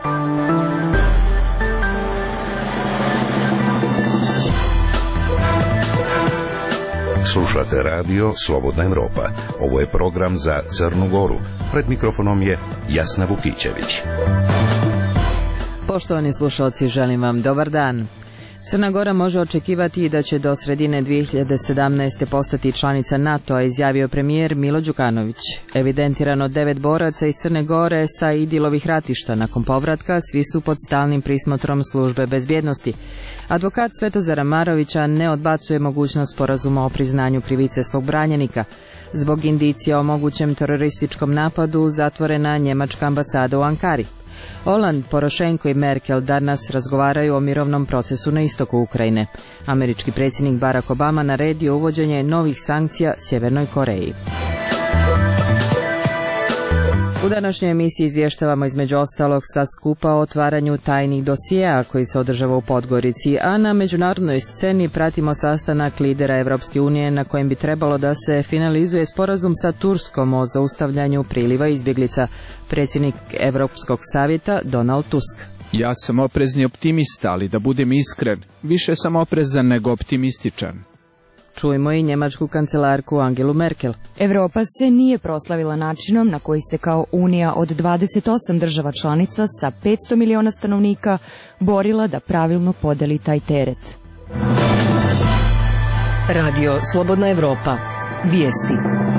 Slušate radio Slobodna Evropa. Ovo je program za Crnu Goru. Pred mikrofonom je Jasna Vukićević. Poštovani slušalci, želim vam dobar dan. Crna Gora može očekivati da će do sredine 2017. postati članica NATO-a, izjavio premijer Milo Đukanović. Evidentirano 9 boraca iz Crne Gore sa Idilovih ratišta. Nakon povratka svi su pod stalnim prismotrom službe bezbjednosti. Advokat Svetozara Marovića ne odbacuje mogućnost sporazuma o priznanju krivice svog branjenika. Zbog indicija o mogućem terorističkom napadu zatvorena njemačka ambasada u Ankari. Holand, Porošenko i Merkel danas razgovaraju o mirovnom procesu na istoku Ukrajine. Američki predsjednik Barack Obama naredio uvođenje novih sankcija Sjevernoj Koreji. U današnjoj emisiji izvještavamo između ostalog sa skupa o otvaranju tajnih dosjea koji se održava u Podgorici, a na međunarodnoj sceni pratimo sastanak lidera Evropske unije na kojem bi trebalo da se finalizuje sporazum sa Turskom o zaustavljanju priliva izbjeglica. Predsjednik Europskog savjeta Donald Tusk. Ja sam oprezni optimista, ali da budem iskren, više sam oprezan nego optimističan. Čujmo i njemačku kancelarku Angelu Merkel. Evropa se nije proslavila načinom na koji se kao Unija od 28 država članica sa 500 miliona stanovnika borila da pravilno podeli taj teret. Radio Slobodna Evropa. Vijesti.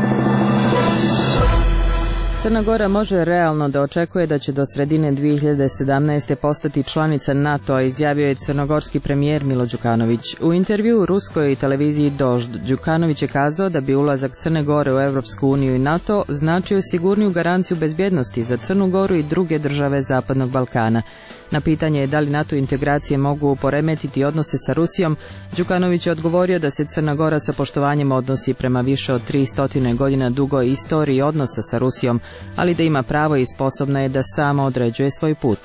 Crna Gora može realno da očekuje da će do sredine 2017. postati članica NATO-a, izjavio je crnogorski premijer Milo Đukanović. U intervjuu ruskoj televiziji Dožd, Đukanović je kazao da bi ulazak Crne Gore u Evropsku uniju i NATO značio sigurniju garanciju bezbjednosti za Crnu Goru i druge države Zapadnog Balkana. Na pitanje da li NATO integracije mogu poremetiti odnose sa Rusijom, Đukanović je odgovorio da se Crna Gora sa poštovanjem odnosi prema više od 300 godina dugoj istoriji odnosa sa Rusijom, ali da ima pravo i sposobna je da sama određuje svoj put.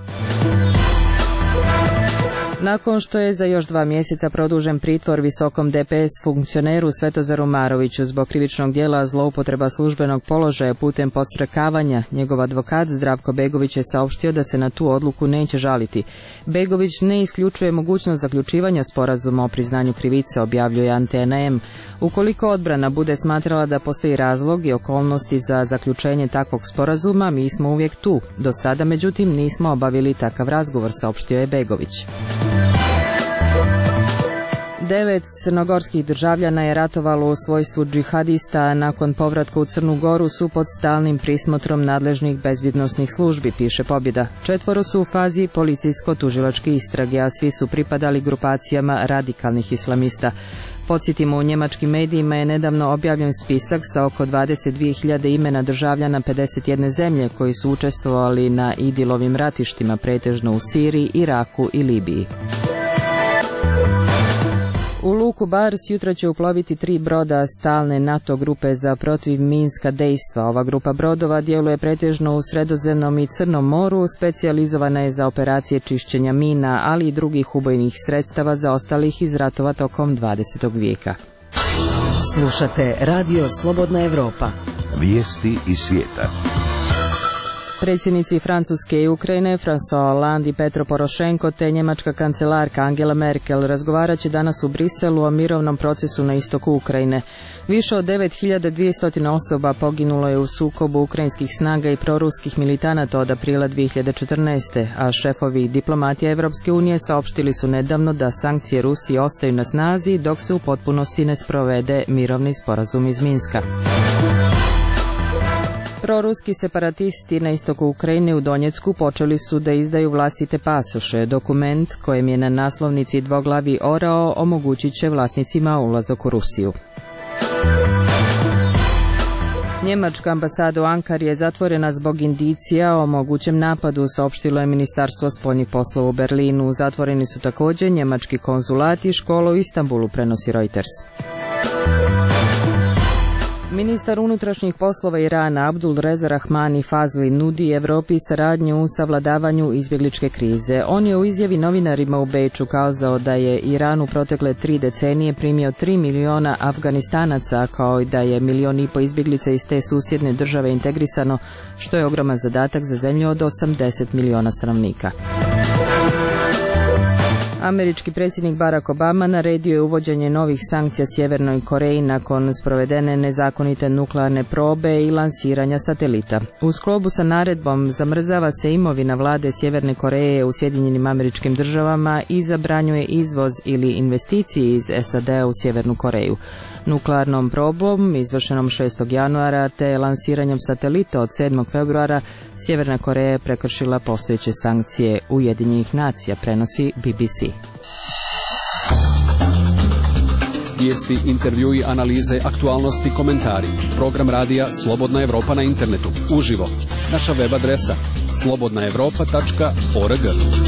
Nakon što je za još 2 mjeseca produžen pritvor visokom DPS funkcioneru Svetozaru Maroviću zbog krivičnog djela zloupotreba službenog položaja putem podstrekavanja, njegov advokat Zdravko Begović je saopštio da se na tu odluku neće žaliti. Begović ne isključuje mogućnost zaključivanja sporazuma o priznanju krivice, objavljuje Antena M. Ukoliko odbrana bude smatrala da postoji razlog i okolnosti za zaključenje takvog sporazuma, mi smo uvijek tu. Do sada, međutim, nismo obavili takav razgovor, saopštio je Begović. 9 crnogorskih državljana je ratovalo u svojstvu džihadista, a nakon povratka u Crnu Goru su pod stalnim prismotrom nadležnih bezbjednosnih službi, piše Pobjeda. 4 su u fazi policijsko-tužilačke istrage, a svi su pripadali grupacijama radikalnih islamista. Podsjetimo, u njemačkim medijima je nedavno objavljen spisak sa oko 22.000 imena državljana 51 zemlje koji su učestvovali na Idilovim ratištima, pretežno u Siriji, Iraku i Libiji. U luku Bar sjutra će uploviti 3 broda stalne NATO grupe za protivminska dejstva. Ova grupa brodova djeluje pretežno u Sredozemnom i Crnom moru, specijalizovana je za operacije čišćenja mina, ali i drugih ubojnih sredstava zaostalih iz ratova tokom 20. vijeka. Slušate Radio Slobodna Evropa. Vijesti iz svijeta. Predsjednici Francuske i Ukrajine, François Hollande i Petro Porošenko, te njemačka kancelarka Angela Merkel razgovarat će danas u Briselu o mirovnom procesu na istoku Ukrajine. Više od 9200 osoba poginulo je u sukobu ukrajinskih snaga i proruskih militanata od aprila 2014. a šefovi diplomatija Evropske unije saopštili su nedavno da sankcije Rusiji ostaju na snazi dok se u potpunosti ne sprovede mirovni sporazum iz Minska. Proruski separatisti na istoku Ukrajine u Donjecku počeli su da izdaju vlastite pasoše. Dokument kojem je na naslovnici dvoglavi orao omogućit će vlasnicima ulazak u Rusiju. Njemačka ambasada u Ankari je zatvorena zbog indicija o mogućem napadu, saopštilo je Ministarstvo spoljnih poslova u Berlinu. Zatvoreni su također njemački konzulat i škola u Istanbulu, prenosi Reuters. Ministar unutrašnjih poslova Irana Abdul Reza Rahmani Fazli nudi Evropi saradnju u savladavanju izbjegličke krize. On je u izjavi novinarima u Beču kazao da je Iran u protekle 3 decenije primio 3 miliona Afganistanaca, kao i da je 1,5 miliona izbjeglica iz te susjedne države integrisano, što je ogroman zadatak za zemlju od 80 miliona stanovnika. Američki predsjednik Barack Obama naredio je uvođenje novih sankcija Sjevernoj Koreji nakon sprovedene nezakonite nuklearne probe i lansiranja satelita. U sklopu sa naredbom zamrzava se imovina vlade Sjeverne Koreje u Sjedinjenim Američkim Državama i zabranjuje izvoz ili investicije iz SAD-a u Sjevernu Koreju. Nuklearnom probom, izvršenom 6. januara, te lansiranjem satelita od 7. februara, Sjeverna Koreja je prekršila postojeće sankcije Ujedinjenih nacija, prenosi BBC. Vijesti, intervjui, analize, aktualnosti, komentari. Program radija Slobodna Evropa na internetu. Uživo. Naša web adresa slobodnaevropa.org.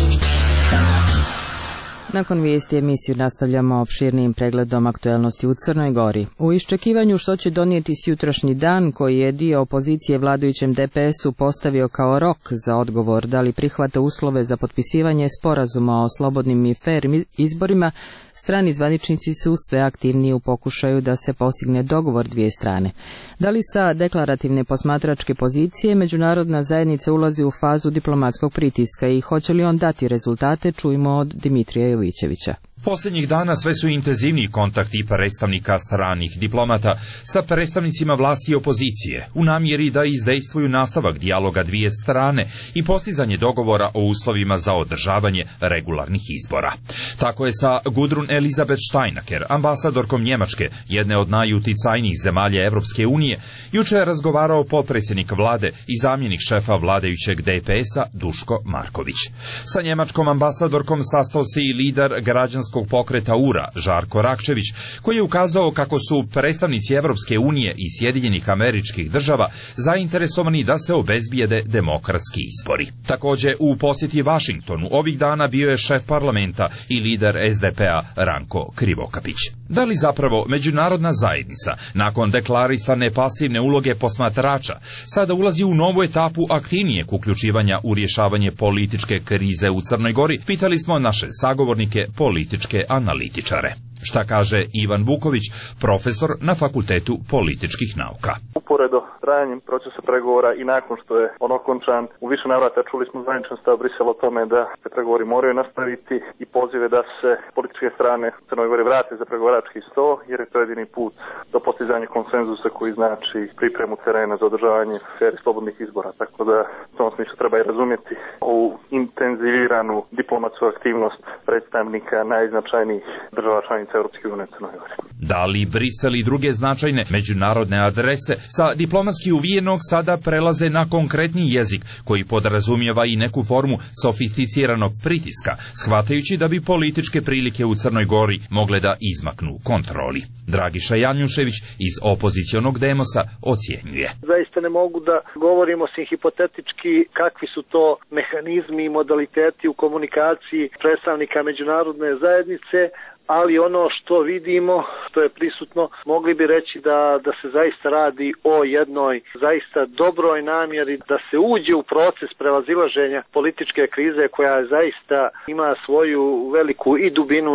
Nakon vijesti emisiju nastavljamo opširnijim pregledom aktualnosti u Crnoj Gori. U iščekivanju što će donijeti sutrašnji dan, koji je dio opozicije vladajućem DPS-u postavio kao rok za odgovor da li prihvata uslove za potpisivanje sporazuma o slobodnim i fer izborima, strani zvaničnici su sve aktivniji u pokušaju da se postigne dogovor dvije strane. Da li sa deklarativne posmatračke pozicije međunarodna zajednica ulazi u fazu diplomatskog pritiska i hoće li on dati rezultate, čujemo od Dimitrija Jovićevića. Posljednjih dana sve su intenzivniji kontakti predstavnika stranih diplomata sa predstavnicima vlasti i opozicije u namjeri da izdejstvuju nastavak dijaloga dvije strane i postizanje dogovora o uslovima za održavanje regularnih izbora. Tako je sa Gudrun Elizabeth Steinaker, ambasadorkom Njemačke, jedne od najuticajnijih zemalja Evropske unije, jučer razgovarao potpredsjednik vlade i zamjenik šefa vladajućeg DPS-a Duško Marković. Sa njemačkom ambasadorkom sastao se i lider građanskog pokreta URA, Žarko Rakčević, koji je ukazao kako su predstavnici Evropske unije i Sjedinjenih Američkih Država zainteresovani da se obezbijede demokratski izbori. Također u posjeti Vašingtonu ovih dana bio je šef parlamenta i lider SDP-a Ranko Krivokapić. Da li zapravo međunarodna zajednica, nakon deklarisane pasivne uloge posmatrača, sada ulazi u novu etapu aktivnijeg uključivanja u rješavanje političke krize u Crnoj Gori, pitali smo naše sagovornike političke analitičare. Šta kaže Ivan Vuković, profesor na Fakultetu političkih nauka. Uporedo trajanjem procesa pregovora i nakon što je on okončan, u više navrata čuli smo zvaničan stav Brisela o tome da se pregovori moraju nastaviti i pozive da se političke strane Crnoj Gori vrate za pregovarački sto, jer je to jedini put do postizanja konsenzusa koji znači pripremu terena za održavanje fer i slobodnih izbora. Tako da u tom smislu treba i razumjeti ovu intenziviranu diplomatsku aktivnost predstavnika najznačajnijih država članica Europske unije Crnoj Gori. Da li Brisel i druge značajne međunarodne adrese sa diplomatski uvijenog sada prelaze na konkretni jezik koji podrazumijeva i neku formu sofisticiranog pritiska, shvatajući da bi političke prilike u Crnoj Gori mogle da izmaknu kontroli? Dragiša Janjušević iz opozicionog Demosa ocjenjuje. Zaista ne mogu da govorimo osim hipotetički kakvi su to mehanizmi i modaliteti u komunikaciji predstavnika međunarodne zajednice, ali ono što vidimo, što je prisutno, mogli bi reći da se zaista radi o jednoj zaista dobroj namjeri da se uđe u proces prevazilaženja političke krize koja zaista ima svoju veliku i dubinu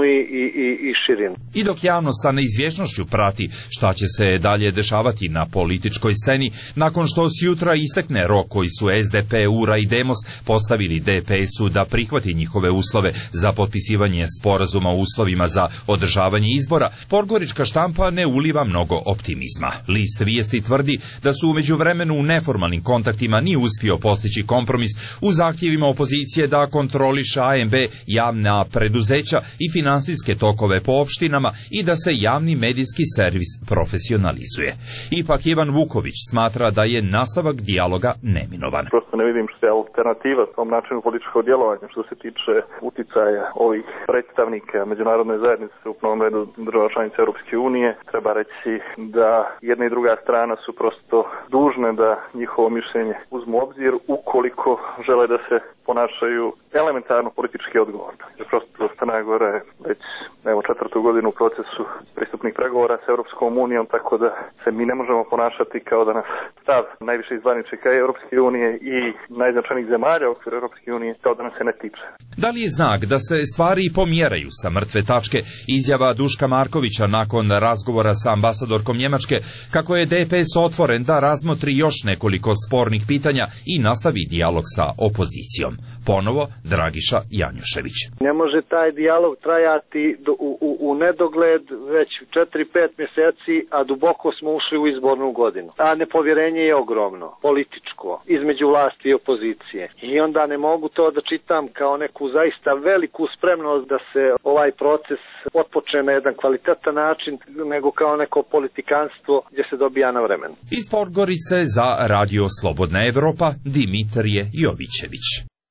i širinu. I dok javnost sa neizvjesnošću prati šta će se dalje dešavati na političkoj sceni, nakon što sjutra istekne rok koji su SDP, URA i Demos postavili DPS-u da prihvati njihove uslove za potpisivanje sporazuma o uslovima za održavanje izbora, podgorička štampa ne uliva mnogo optimizma. List Vijesti tvrdi da su u međuvremenu u neformalnim kontaktima nije uspio postići kompromis u zahtjevima opozicije da kontroliše AMB javna preduzeća i finansijske tokove po opštinama i da se javni medijski servis profesionalizuje. Ipak Ivan Vuković smatra da je nastavak dijaloga neminovan. Prosto ne vidim što je alternativa tom načinu političkog djelovanja što se tiče uticaja ovih predstavnika međunarodne zajednice, u prvom redu država članica Europske unije. Treba reći da jedna i druga strana su prosto dužne da njihovo mišljenje uzmu u obzir ukoliko žele da se ponašaju elementarno politički odgovorno. Jer prosto Crna Gora je već 4. godinu u procesu pristupnih pregovora sa Europskom unijom, tako da se mi ne možemo ponašati kao da nas stav najviše zvaničnika Europske unije i najznačajnijih zemalja u okviru Europske unije kao da nas se ne tiče. Da li je znak da se stvari pomjeraju sa mrtve tačke izjava Duška Markovića nakon razgovora sa ambasadorkom Njemačke kako je DPS otvoren da razmotri još nekoliko spornih pitanja i nastavi dijalog sa opozicijom? Ponovo Dragiša Janjušević. Ne može taj dijalog trajati u nedogled već 4-5 mjeseci, a duboko smo ušli u izbornu godinu. A nepovjerenje je ogromno, političko, između vlasti i opozicije. I onda ne mogu to da čitam kao neku zaista veliku spremnost da se ovaj proces otpočne na jedan kvalitetan način, nego kao neko politikanstvo gdje se dobija na vremenu. Iz Podgorice za Radio Slobodna Evropa, Dimitrije Jovićević.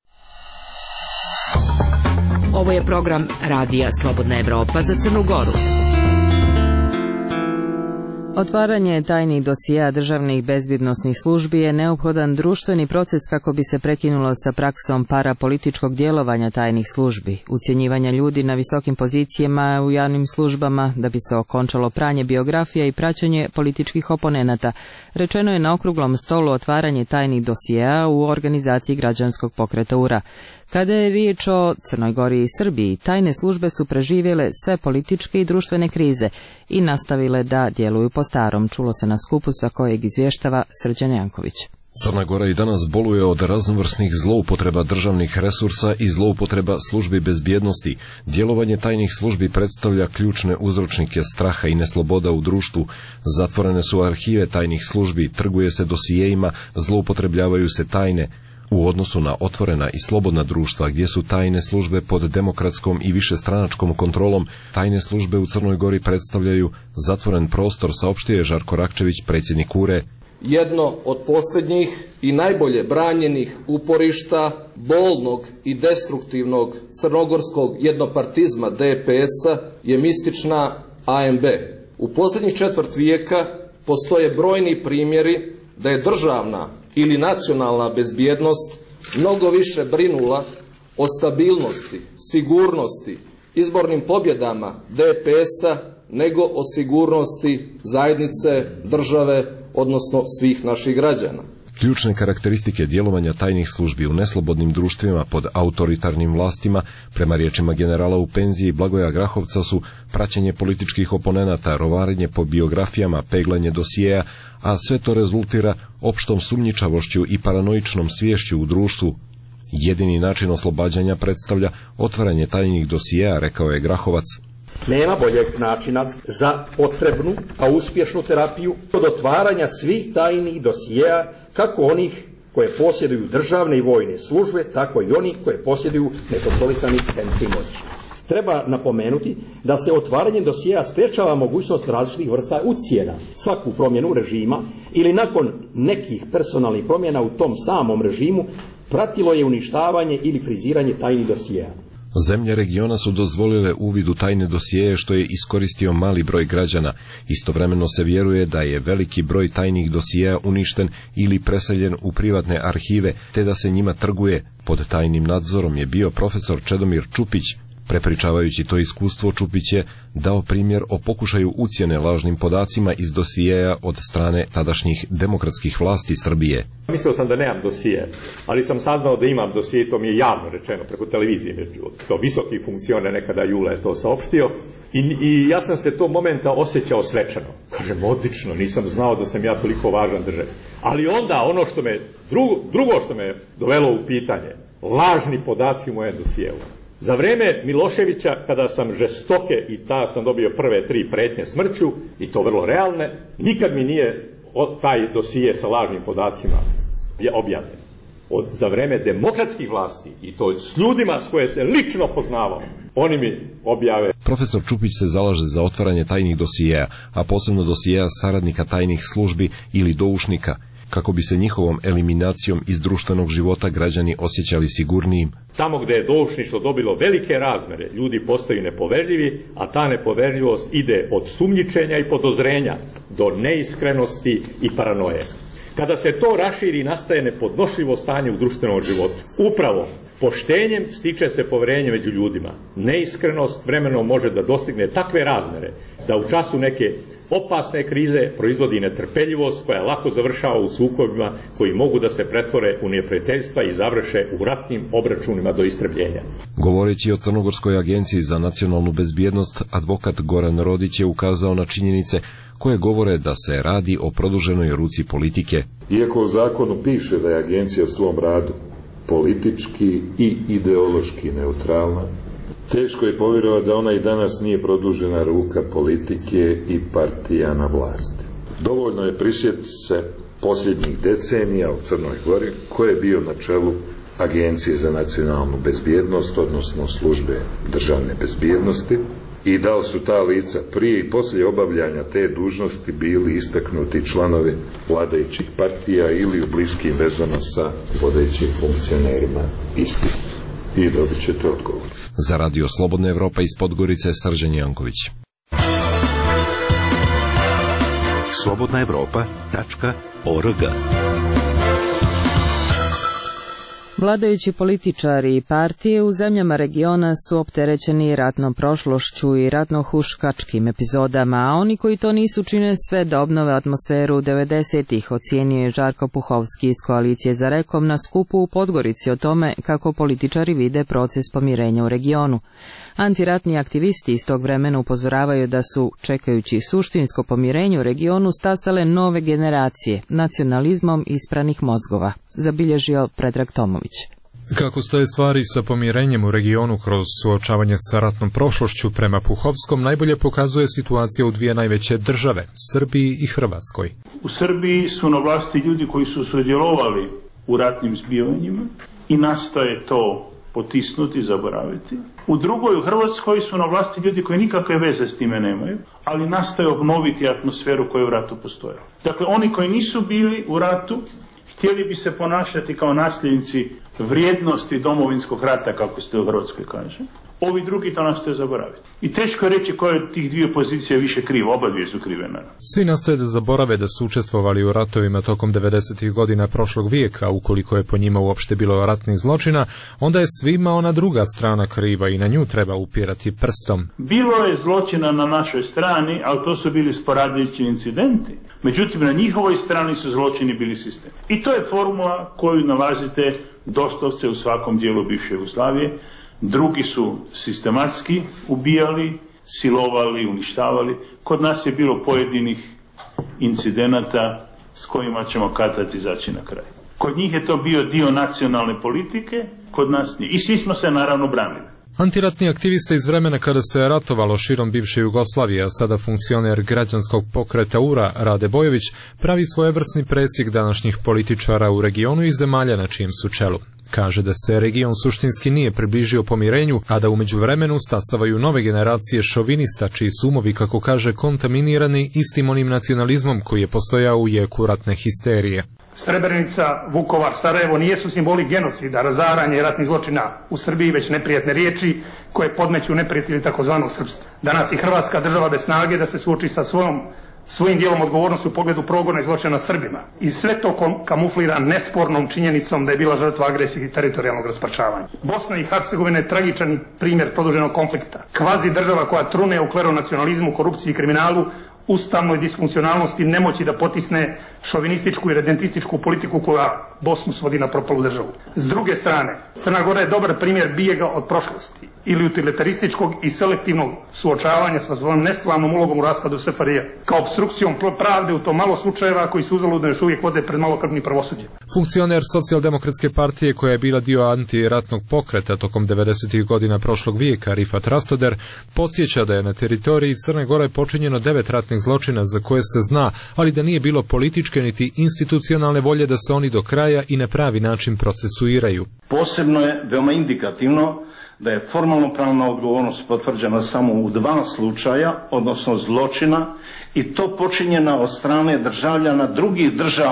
Ovo je program Radija Slobodna Evropa za Crnu Goru. Otvaranje tajnih dosijea državnih bezbjednosnih službi je neophodan društveni proces kako bi se prekinulo sa praksom parapolitičkog djelovanja tajnih službi, ucjenjivanja ljudi na visokim pozicijama u javnim službama, da bi se okončalo pranje biografija i praćenje političkih oponenata. Rečeno je na okruglom stolu otvaranje tajnih dosijea u organizaciji građanskog pokreta URA. Kada je riječ o Crnoj Gori i Srbiji, tajne službe su preživjele sve političke i društvene krize i nastavile da djeluju po starom, čulo se na skupu sa kojeg izvještava Srđan Janković. Crna Gora i danas boluje od raznovrsnih zloupotreba državnih resursa i zloupotreba službi bezbjednosti. Djelovanje tajnih službi predstavlja ključne uzročnike straha i nesloboda u društvu. Zatvorene su arhive tajnih službi, trguje se dosijejima, zloupotrebljavaju se tajne. U odnosu na otvorena i slobodna društva gdje su tajne službe pod demokratskom i višestranačkom kontrolom, tajne službe u Crnoj Gori predstavljaju zatvoren prostor, saopštio je Žarko Rakčević, predsjednik URE. Jedno od posljednjih i najbolje branjenih uporišta bolnog i destruktivnog crnogorskog jednopartizma DPS-a je mistična AMB. U posljednjih četvrt vijeka postoje brojni primjeri da je državna ili nacionalna bezbjednost mnogo više brinula o stabilnosti, sigurnosti, izbornim pobjedama DPS-a nego o sigurnosti zajednice, države, odnosno svih naših građana. Ključne karakteristike djelovanja tajnih službi u neslobodnim društvima pod autoritarnim vlastima, prema riječima generala u penziji Blagoja Grahovca, su praćenje političkih oponenata, rovarenje po biografijama, peglanje dosijeja, a sve to rezultira opštom sumnjičavošću i paranoičnom sviješću u društvu. Jedini način oslobađanja predstavlja otvaranje tajnih dosijeja, rekao je Grahovac. Nema boljeg načina za potrebnu, a uspješnu terapiju od otvaranja svih tajnih dosijeja, kako onih koje posjeduju državne i vojne službe, tako i onih koje posjeduju nekontrolisani centri moći. Treba napomenuti da se otvaranjem dosijeja sprječava mogućnost različitih vrsta ucjena. Svaku promjenu režima ili nakon nekih personalnih promjena u tom samom režimu pratilo je uništavanje ili friziranje tajnih dosijeja. Zemlje regiona su dozvolile uvid u tajne dosijeje, što je iskoristio mali broj građana. Istovremeno se vjeruje da je veliki broj tajnih dosijeja uništen ili preseljen u privatne arhive, te da se njima trguje. Pod tajnim nadzorom je bio profesor Čedomir Čupić. Prepričavajući to iskustvo, Čupić je dao primjer o pokušaju ucjene lažnim podacima iz dosijeja od strane tadašnjih demokratskih vlasti Srbije. Mislio sam da nemam dosije, ali sam saznao da imam dosije, to mi je javno rečeno preko televizije, to visoki funkcioner nekada Jula je to saopštio i ja sam se tog momenta osjećao svečano. Kažem, odlično, nisam znao da sam ja toliko važan državi. Ali onda ono što me, drugo što me dovelo u pitanje, lažni podaci u mojem dosijeu. Za vrijeme Miloševića, kada sam žestoke i tada sam dobio prve 3 prijetnje smrću, i to vrlo realne, nikad mi nije taj dosije sa lažnim podacima je objavljen. Za vrijeme demokratskih vlasti, i to s ljudima s koje se lično poznavao, oni mi objave. Profesor Čupić se zalaže za otvaranje tajnih dosijeja, a posebno dosijeja saradnika tajnih službi ili doušnika. kako bi se njihovom eliminacijom iz društvenog života građani osjećali sigurnijim. Tamo gdje je doušništvo dobilo velike razmere, ljudi postaju nepoverljivi, a ta nepoverljivost ide od sumnjičenja i podozrenja do neiskrenosti i paranoje. Kada se to raširi, nastaje nepodnošljivo stanje u društvenom životu. Upravo poštenjem stiče se poverenje među ljudima. Neiskrenost vremenom može da dostigne takve razmere da u času neke opasne krize proizvodi netrpeljivost koja lako završava u sukobima koji mogu da se pretvore u neprijateljstva i završe u ratnim obračunima do istrebljenja. Govoreći o Crnogorskoj agenciji za nacionalnu bezbjednost, advokat Goran Rodić je ukazao na činjenice koje govore da se radi o produženoj ruci politike. Iako u zakonu piše da je agencija u svom radu politički i ideološki neutralna, teško je povjerovati da ona i danas nije produžena ruka politike i partija na vlasti. Dovoljno je prisjetiti se posljednjih decenija u Crnoj Gori ko je bio na čelu Agencije za nacionalnu bezbjednost, odnosno službe državne bezbjednosti, i da li su ta lica prije i poslije obavljanja te dužnosti bili istaknuti članovi vladajućih partija ili u bliskim vezama sa vodećim funkcionerima istih. I dobit ćete odgovor. Za Radio Slobodna Evropa iz Podgorice, Srđan Janković. slobodnaevropa.org. Vladajući političari i partije u zemljama regiona su opterećeni ratnom prošlošću i ratno-huškačkim epizodama, a oni koji to nisu čine sve da obnove atmosferu 90-ih, ocijenio je Žarko Puhovski iz Koalicije za Rekom na skupu u Podgorici o tome kako političari vide proces pomirenja u regionu. Antiratni aktivisti iz tog vremena upozoravaju da su, čekajući suštinsko pomirenje u regionu, stasale nove generacije, nacionalizmom ispranih mozgova, zabilježio Predrag Tomović. Kako stoje stvari sa pomirenjem u regionu kroz suočavanje sa ratnom prošlošću, prema Puhovskom najbolje pokazuje situacija u dvije najveće države, Srbiji i Hrvatskoj. U Srbiji su na vlasti ljudi koji su sudjelovali u ratnim zbivanjima i nastoje to potisnuti, zaboraviti. U drugoj, u Hrvatskoj, su na vlasti ljudi koji nikakve veze s time nemaju, ali nastoje obnoviti atmosferu koja je u ratu postojala. Dakle, oni koji nisu bili u ratu, htjeli bi se ponašati kao nasljednici vrijednosti domovinskog rata, kako se u Hrvatskoj kaže. Ovi drugi to nastoje zaboraviti. I teško je reći koje od tih dvije pozicije više krivo, oba dvije su krive naravno. Svi nastoje da zaborave da su učestvovali u ratovima tokom 90. godina prošlog vijeka, ukoliko je po njima uopšte bilo ratnih zločina, onda je svima ona druga strana kriva i na nju treba upirati prstom. Bilo je zločina na našoj strani, ali to su bili sporadični incidenti. Međutim, na njihovoj strani su zločini bili sistem. I to je formula koju nalazite doslovce u svakom dijelu bivše Jugoslavije. Drugi su sistematski ubijali, silovali, uništavali. Kod nas je bilo pojedinih incidenata s kojima ćemo kad-tad izaći na kraj. Kod njih je to bio dio nacionalne politike, kod nas nije. I svi smo se naravno branili. Antiratni aktivista iz vremena kada se ratovalo širom bivše Jugoslavije, a sada funkcioner građanskog pokreta URA Rade Bojović, pravi svojevrsni presjek današnjih političara u regionu i zemalja na čijem su čelu. Kaže da se region suštinski nije približio pomirenju, a da umeđu vremenu stasavaju nove generacije šovinista čiji su umovi, kako kaže, kontaminirani istim onim nacionalizmom koji je postojao u jeku ratne histerije. Srebrenica, Vukovar, Sarajevo nijesu simboli genocida, razaranja i ratnih zločina u Srbiji, već neprijatne riječi koje podmeću neprijatelji takozvanog srpstva. Danas i Hrvatska država bez snage da se suoči sa svojim dijelom odgovornosti u pogledu progona i zločina Srbima. I sve to kamuflira nespornom činjenicom da je bila žrtva agresije i teritorijalnog rasparčavanja. Bosna i Hercegovina je tragičan primjer produženog konflikta. Kvazi država koja trune u kleronacionalizmu, korupciji i kriminalu, ustavnoj disfunkcionalnosti, nemoći da potisne šovinističku i redentističku politiku koja Bosnu svodi na propalu državu. S druge strane, Crna Gora je dobar primjer bijega od prošlosti ili utilitarističkog i selektivnog suočavanja sa svojom neslavnom ulogom u raspadu SFRJ, kao obstrukcijom pravde u to malo slučajeva koji su uzaludno još uvijek vode pred malokrvnim pravosuđem. Funkcioner Socijaldemokratske partije, koja je bila dio antiratnog pokreta tokom 90. godina prošlog vijeka, Rifat Rastoder, podsjeća da je na teritoriji Crne Gore počinjeno 9 ratnih zločina za koje se zna, ali da nije bilo političke niti institucionalne volje da se oni do kraja i na pravi način procesuiraju. Posebno je veoma indikativno da je formalno pravna odgovornost potvrđena samo u 2 slučaja, odnosno zločina, i to počinjena od strane državljana drugih država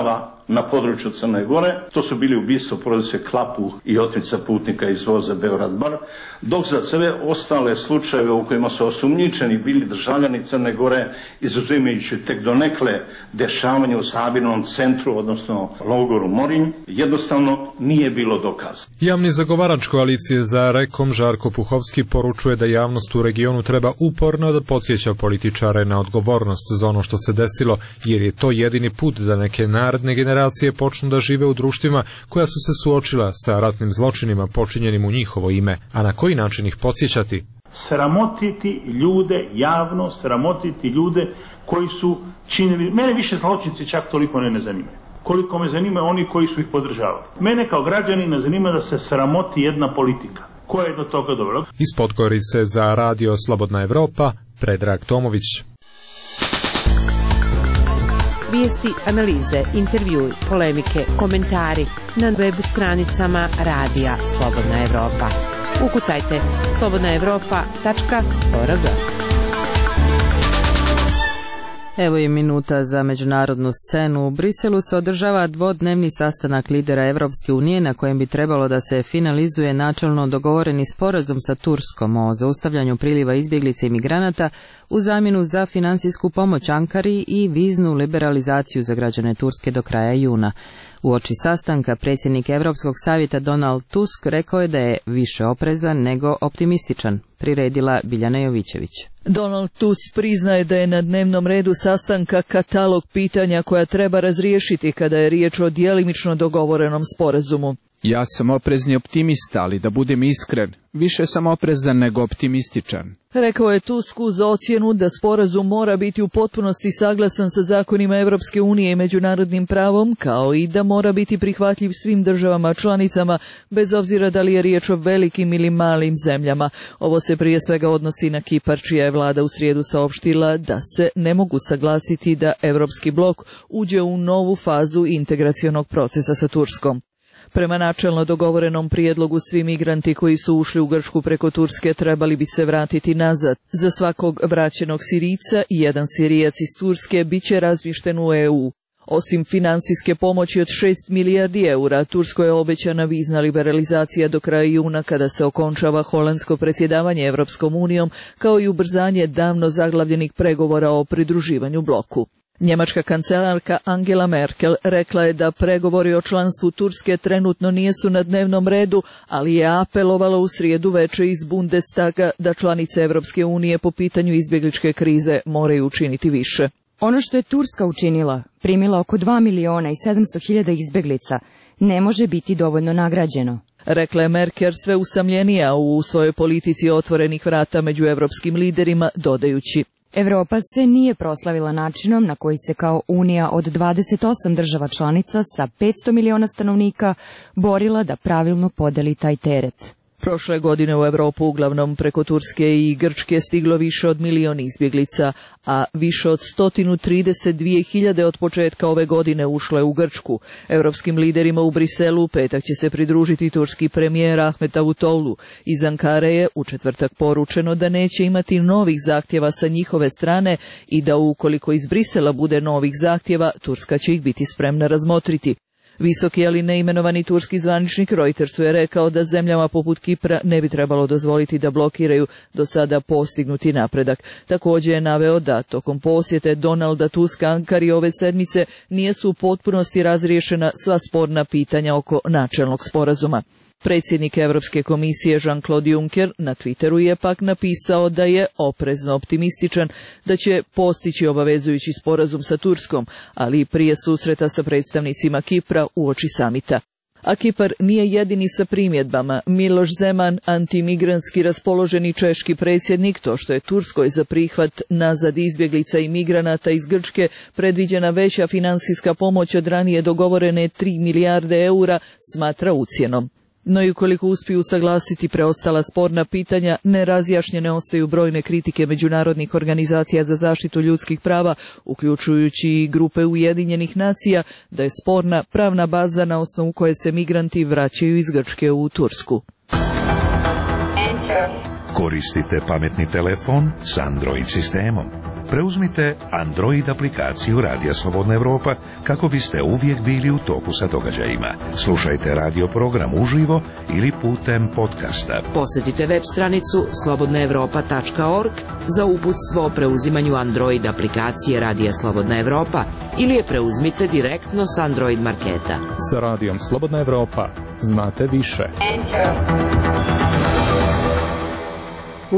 na području Crne Gore. To su bili ubistvo porodice Klapu i otmica putnika iz voza Beograd-Bar, dok za sve ostale slučajeve u kojima su osumnjičeni bili državljani Crne Gore, izuzimajući tek donekle dešavanje u Sabirnom centru, odnosno logoru Morinj, jednostavno nije bilo dokaza. Javni zagovarač koalicije za Rekom Žarko Puhovski poručuje da javnost u regionu treba uporno da podsjeća političare na odgovornost za ono što se desilo, jer je to jedini put da neke naredne generacije počnu da žive u društvima koja su se suočila sa ratnim zločinima počinjenim u njihovo ime, a na koji način ih podsjećati? Sramotiti ljude javno, sramotiti ljude koji su činili, mene više zločinci čak toliko ne zanimaju. Koliko me zanima oni koji su ih podržavali. Mene kao građanina zanima da se sramoti jedna politika. Koja je do toga dobro? Iz Podgorice za radio Slobodna Evropa, Predrag Tomović. Vijesti, analize, intervjui, polemike, komentari na web stranicama radija Slobodna Evropa. Ukucajte slobodnaevropa.org. Evo je minuta za međunarodnu scenu. U Briselu se održava dvodnevni sastanak lidera Evropske unije na kojem bi trebalo da se finalizuje načelno dogovoreni sporazum sa Turskom o zaustavljanju priliva izbjeglica i migranata u zamjenu za finansijsku pomoć Ankari i viznu liberalizaciju za građane Turske do kraja juna. Uoči sastanka predsjednik Europskog savjeta Donald Tusk rekao je da je više oprezan nego optimističan, priredila Biljana Jovićević. Donald Tusk priznaje da je na dnevnom redu sastanka katalog pitanja koja treba razriješiti kada je riječ o djelimično dogovorenom sporazumu. Ja sam oprezni optimista, ali da budem iskren, više sam oprezan nego optimističan. Rekao je Tusk uz ocjenu da sporazum mora biti u potpunosti saglasan sa zakonima Europske unije i međunarodnim pravom, kao i da mora biti prihvatljiv svim državama članicama, bez obzira da li je riječ o velikim ili malim zemljama. Ovo se prije svega odnosi na Kipar, čija je vlada u srijedu saopštila da se ne mogu saglasiti da Europski blok uđe u novu fazu integracionog procesa sa Turskom. Prema načelno dogovorenom prijedlogu, svi migranti koji su ušli u Grčku preko Turske trebali bi se vratiti nazad. Za svakog vraćenog Sirijca i jedan Sirijac iz Turske bit će razmješten u EU. Osim financijske pomoći od 6 milijardi eura, Turskoj je obećana vizna liberalizacija do kraja juna kada se okončava holandsko predsjedavanje Europskom unijom, kao i ubrzanje davno zaglavljenih pregovora o pridruživanju bloku. Njemačka kancelarka Angela Merkel rekla je da pregovori o članstvu Turske trenutno nisu na dnevnom redu, ali je apelovala u srijedu veče iz Bundestaga da članice Europske unije po pitanju izbjegličke krize moraju učiniti više. Ono što je Turska učinila, primila oko 2.700.000 izbjeglica, ne može biti dovoljno nagrađeno. Rekla je Merkel sve usamljenija u svojoj politici otvorenih vrata među europskim liderima, dodajući: Evropa se nije proslavila načinom na koji se kao Unija od 28 država članica sa 500 miliona stanovnika borila da pravilno podeli taj teret. Prošle godine u Europu uglavnom preko Turske i Grčke stiglo više od 1.000.000 izbjeglica, a više od 132.000 od početka ove godine ušlo je u Grčku. Europskim liderima u Briselu u petak će se pridružiti turski premijer Ahmet Davutoglu. Iz Ankare je u četvrtak poručeno da neće imati novih zahtjeva sa njihove strane i da ukoliko iz Brisela bude novih zahtjeva, Turska će ih biti spremna razmotriti. Visoki, ali neimenovani turski zvaničnik Reutersu je rekao da zemljama poput Kipra ne bi trebalo dozvoliti da blokiraju do sada postignuti napredak. Također je naveo da tokom posjete Donalda Tuska Ankari ove sedmice nisu u potpunosti razriješena sva sporna pitanja oko načelnog sporazuma. Predsjednik Europske komisije Jean-Claude Juncker na Twitteru je pak napisao da je oprezno optimističan da će postići obavezujući sporazum sa Turskom, ali i prije susreta sa predstavnicima Kipra uoči samita. A Kipar nije jedini sa primjedbama. Miloš Zeman, antimigrantski raspoloženi češki predsjednik, to što je Turskoj za prihvat nazad izbjeglica i migranata iz Grčke predviđena veća financijska pomoć od ranije dogovorene 3 milijarde eura, smatra ucjenom. No i ukoliko uspiju usaglasiti preostala sporna pitanja, nerazjašnjene ostaju brojne kritike međunarodnih organizacija za zaštitu ljudskih prava, uključujući i grupe Ujedinjenih nacija, da je sporna pravna baza na osnovu koje se migranti vraćaju iz Grčke u Tursku. Koristite pametni telefon s Android sistemom. Preuzmite Android aplikaciju Radija Slobodna Evropa kako biste uvijek bili u toku sa događajima. Slušajte radio program uživo ili putem podcasta. Posjetite web stranicu slobodnaevropa.org za uputstvo o preuzimanju Android aplikacije Radija Slobodna Evropa ili je preuzmite direktno s Android marketa. Sa Radijom Slobodna Evropa znate više. U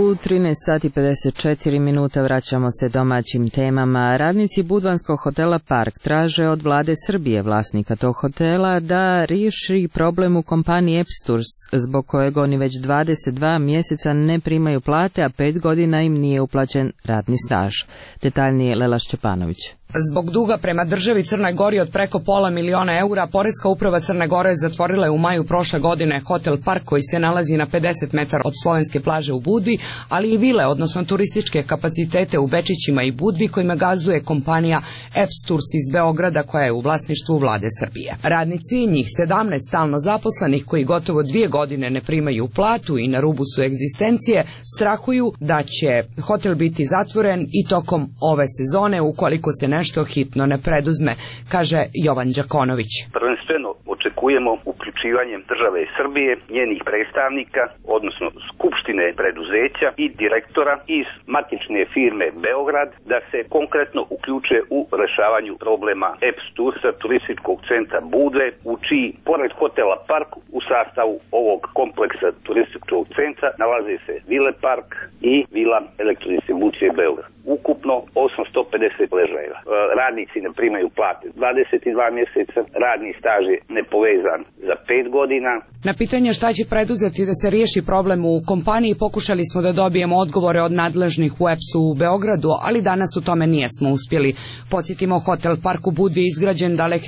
13:54 vraćamo se domaćim temama. Radnici budvanskog hotela Park traže od vlade Srbije, vlasnika tog hotela, da riješi problem u kompaniji Epsturs, zbog kojeg oni već 22 mjeseca ne primaju plate, a 5 godina im nije uplaćen radni staž. Detaljnije Lela Šćepanović. Zbog duga prema državi Crnoj Gori od preko $500.000 eura, Poreska uprava Crne Gore zatvorila je u maju prošle godine hotel Park koji se nalazi na 50 metara od slovenske plaže u Budvi, ali i vile, odnosno turističke kapacitete u Bečićima i Budvi kojima gazduje kompanija Epsturs iz Beograda koja je u vlasništvu vlade Srbije. Radnici, njih 17 stalno zaposlenih koji gotovo 2 godine ne primaju platu i na rubu su egzistencije, strahuju da će hotel biti zatvoren i tokom ove sezone ukoliko se nešto hitno ne preduzme, kaže Jovan Đakonović. Prvenstveno očekujemo uključivanjem države Srbije, njenih predstavnika, odnosno skupštine preduzeća i direktora iz matične firme Beograd, da se konkretno uključe u rešavanju problema Epstursa, turističkog centra Budve, u čiji, pored hotela Park, u sastavu ovog kompleksa turističkog centra nalaze se Vile Park i Vila Elektrodistribucije Beograd. Ukupno 850 ležajeva. Radnici ne primaju plate 22 mjeseca, radni staž je nepovezan za 5 godina. Na pitanje šta će preduzeti da se riješi problem u kompaniji pokušali smo da dobijemo odgovore od nadležnih u EPS-u u Beogradu, ali danas u tome nijesmo uspjeli. Podsjetimo, hotel Park u Budvi je izgrađen daleke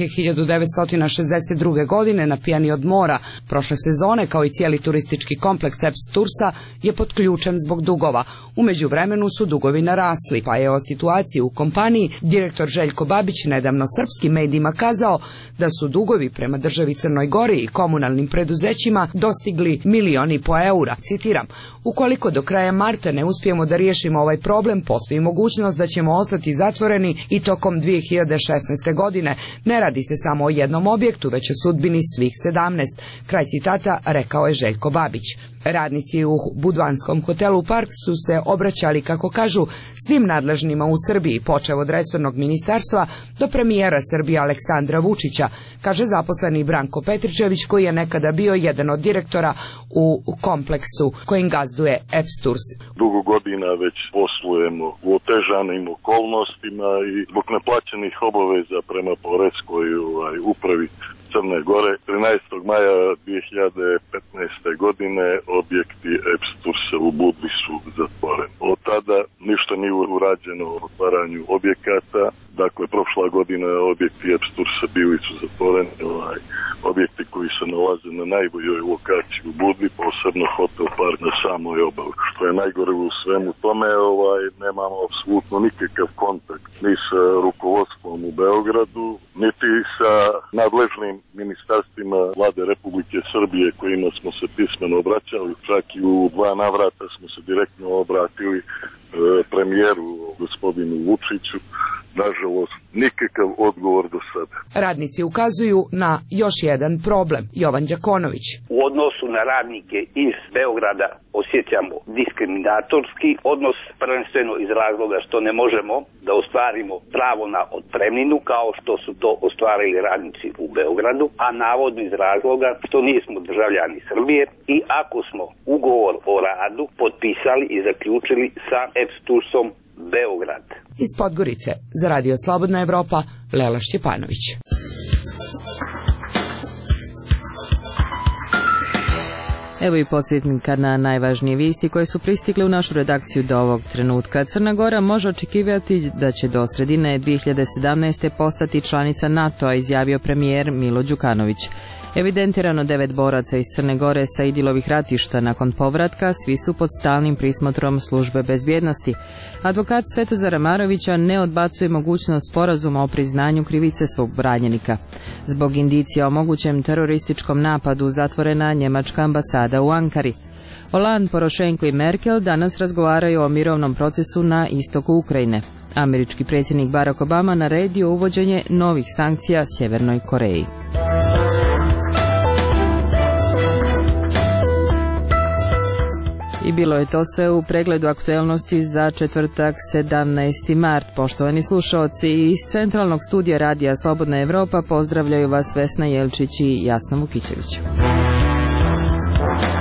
1962. godine na pijani od mora. Prošle sezone, kao i cijeli turistički kompleks Epstursa, je pod ključem zbog dugova. U međuvremenu su dugovi narasli, pa je o situaciji u kompaniji direktor Željko Babić nedavno srpskim medijima kazao da su dugovi prema državi Crnoj Gori i komunalnim preduzećima dostigli 1,5 miliona eura. Citiram, ukoliko do kraja marta ne uspijemo da riješimo ovaj problem, postoji mogućnost da ćemo ostati zatvoreni i tokom 2016. godine. Ne radi se samo o jednom objektu, već o sudbini svih 17. Kraj citata rekao je Željko Babić. Radnici u budvanskom hotelu Park su se obraćali, kako kažu, svim nadležnima u Srbiji, počev od resornog ministarstva do premijera Srbije Aleksandra Vučića, kaže zaposleni Branko Petričević, koji je nekada bio jedan od direktora u kompleksu kojim gazduje Epsturs. Dugo godina već poslujemo u otežanim okolnostima i zbog neplaćenih obaveza prema Poreskoj upravi Crne Gore. 13. maja 2015. godine objekti Epstursa u Budvi su zatvoreni. Od tada ništa nije urađeno o otvaranju objekata. Dakle, prošla godina objekti Epstursa bili su zatvoreni. Objekti koji se nalaze na najboljoj lokaciji u Budvi, posebno Hotel Park na samoj obali. Što je najgore u svemu tome, nemamo apsolutno nikakav kontakt ni sa rukovodstvom u Beogradu, niti sa nadležnim ministarstvima vlade Republike Srbije kojima smo se pismeno obraćali. Čak i u 2 navrata smo se direktno obratili premijeru gospodinu Vučiću. Nažalost, nikakav odgovor do sada. Radnici ukazuju na još jedan problem. Jovan Đakonović. U odnosu na radnike iz Beograda osjećamo diskriminatorski odnos, prvenstveno iz razloga što ne možemo da ostvarimo pravo na otpremninu kao što su to ostvarili radnici u Beogradu, a navodno iz razloga što nismo državljani Srbije i ako smo ugovor o radu potpisali i zaključili sa Epstursom Beograd. Iz Podgorice za Radio Slobodna Evropa, Lela Šćepanović. Evo i podsjetnika na najvažnije vijesti koje su pristigle u našu redakciju do ovog trenutka. Crna Gora može očekivati da će do sredine 2017. postati članica NATO-a, izjavio premijer Milo Đukanović. Evidentirano 9 boraca iz Crne Gore sa Idilovih ratišta nakon povratka, svi su pod stalnim prismotrom službe bezbjednosti. Advokat Svetozara Marovića ne odbacuje mogućnost sporazuma o priznanju krivice svog branjenika. Zbog indicija o mogućem terorističkom napadu zatvorena njemačka ambasada u Ankari. Hollande, Porošenko i Merkel danas razgovaraju o mirovnom procesu na istoku Ukrajine. Američki predsjednik Barack Obama naredio uvođenje novih sankcija Sjevernoj Koreji. I bilo je to sve u pregledu aktuelnosti za četvrtak 17. mart. Poštovani slušaoci, iz Centralnog studija Radija Slobodna Evropa pozdravljaju vas Vesna Jelčić i Jasna Vukićević.